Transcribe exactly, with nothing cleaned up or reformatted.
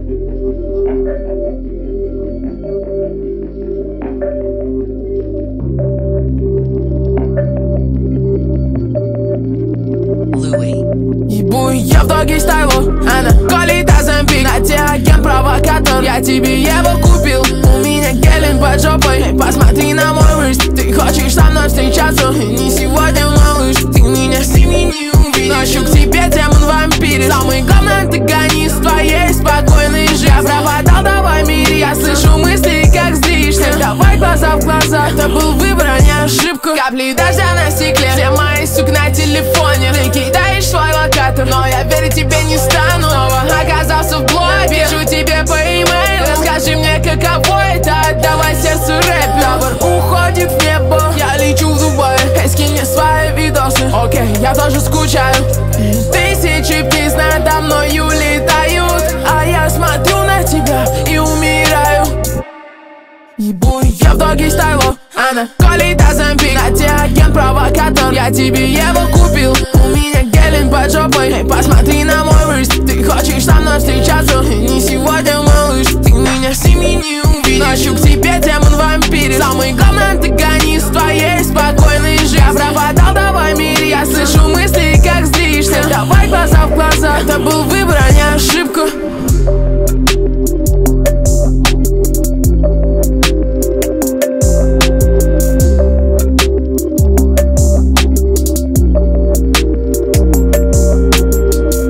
Ебу я в доги стайлу, она колит Оземпик. На те агент-провокатор, я тебе его купил. У меня гелен под жопой, эй, посмотри на мой рыст. Ты хочешь со мной встречаться, и не сегодня, малыш. Ты меня с ними не увидишь. Ночью к тебе демон-вампир. Самый главный антагонист в твоей спокойной жизни. Я пропадал, давай мире, я слышу мысли, как злишься. Давай глаза в глаза, это был выбор, а не ошибка. Капли дождя на стекле, все мои сук на телефоне. Ты кидаешь свой локатор, но я верить тебе не стану. Снова оказался в блоге, пишу тебе по имейлу. Расскажи мне, каково это, отдавай сердцу рэп. Табор уходит в небо, я лечу в Дубай. Эй, скинь мне свои видосы, окей, я тоже скучаю. Тысячи птиц надо мною летают, а я смотрю на тебя и умираю. Ебу я в доги стайлу, она колит Оземпик. На те агент-провокатор, я тебе его купил. У меня гелен под жопой, эй, посмотри на мой рыст. Ты хочешь со мной встречаться, и не сегодня, малыш. Ты меня с ними не увидишь. Ночью к тебе демон-вампир. Самый главный антагонист в твоей спокойной жизни. Я пропадал, давай мире, я слышу мысли, как злишься. Давай глаза в глаза, это был вы.